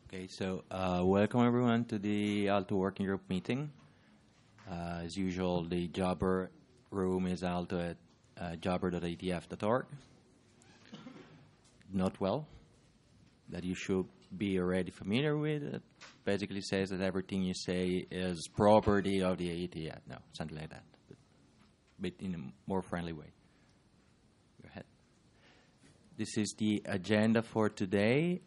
Okay, so welcome everyone to the Alto Working Group meeting. As usual, the Jobber room is alto at jobber.atf.org. Not well, that you should be already familiar with. It basically says that everything you say is property of the ATF. No, something like that, but in a more friendly way. Go ahead. This is the agenda for today.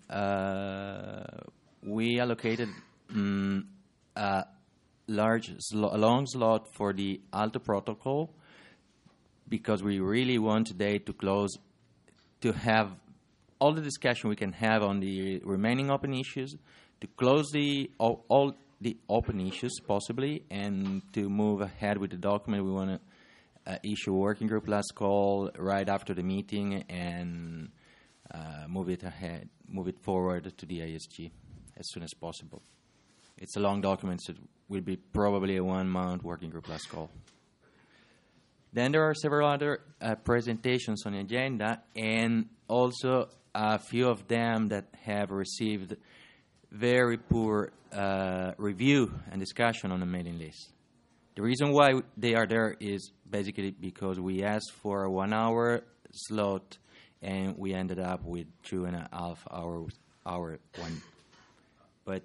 We allocated a long slot for the Alto protocol because we really want today to have all the discussion we can have on the remaining open issues, to close all the open issues possibly, and to move ahead with the document. We want to issue a working group last call right after the meeting and move it forward to the ISG as soon as possible. It's a long document, so it will be probably a 1 month working group last call. Then there are several other presentations on the agenda, and also a few of them that have received very poor review and discussion on the mailing list. The reason why they are there is basically because we asked for a 1 hour slot, and we ended up with 2.5 hour one. But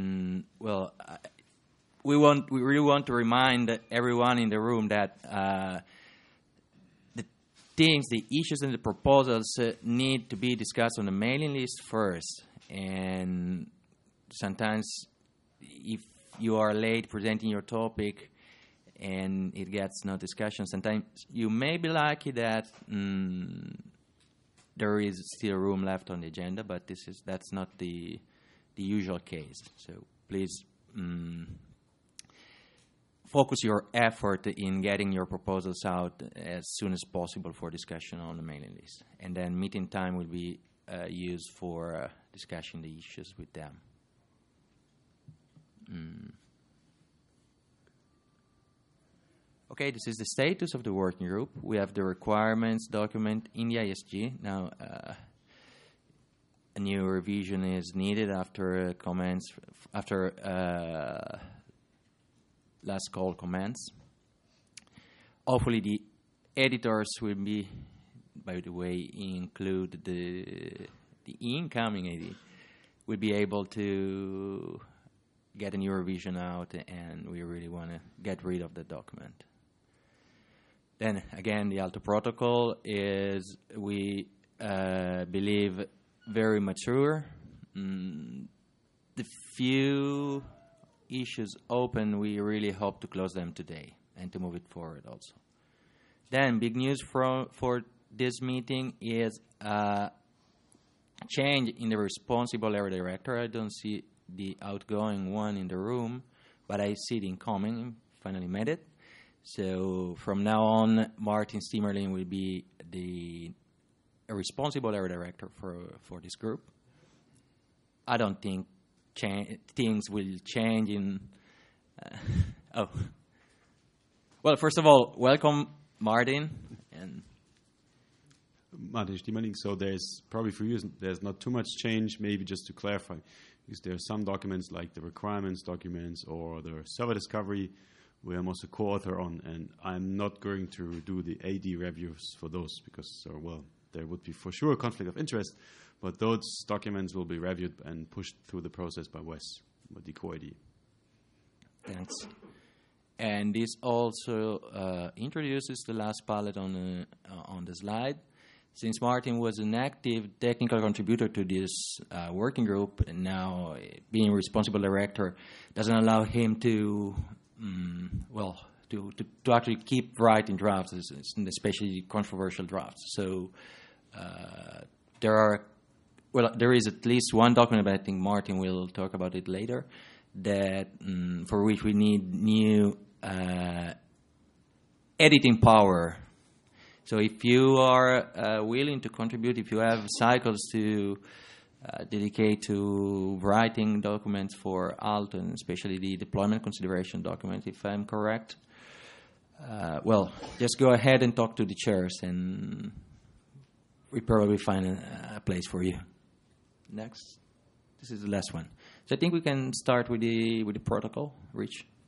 we really want to remind everyone in the room that the issues and the proposals need to be discussed on the mailing list first. And sometimes if you are late presenting your topic and it gets no discussion, sometimes you may be lucky that there is still room left on the agenda, but that's not the usual case. So please focus your effort in getting your proposals out as soon as possible for discussion on the mailing list. And then meeting time will be used for discussing the issues with them. Okay, this is the status of the working group. We have the requirements document in the ISG. Now, a new revision is needed after comments, after last call comments. Hopefully the editors will be, by the way, include the incoming AD, will be able to get a new revision out, and we really want to get rid of the document. Then again, the Alto protocol is, we believe, very mature. The few issues open, we really hope to close them today and to move it forward also. Then big news for this meeting is a change in the responsible area director. I don't see the outgoing one in the room, but I see it incoming. Finally met it. So from now on, Martin Stimmerlin will be a responsible area director for this group. I don't think things will change in... Well, first of all, welcome, Martin. And Martin Stimmerling. So there's probably for you, there's not too much change, maybe just to clarify, because there are some documents like the requirements documents or the server discovery where I'm also co-author on, and I'm not going to do the AD reviews for those because, there would be for sure a conflict of interest, but those documents will be reviewed and pushed through the process by Wes, by the co-AD. Thanks. And this also introduces the last palette on the slide. Since Martin was an active technical contributor to this working group, and now being responsible director doesn't allow him to actually keep writing drafts, especially controversial drafts. So there is at least one document, but I think Martin will talk about it later, that for which we need new editing power. So if you are willing to contribute, if you have cycles to dedicate to writing documents for Alto, and especially the deployment consideration document, if I'm correct, just go ahead and talk to the chairs, and we probably find a place for you. Next. This is the last one. So I think we can start with the protocol, Rich.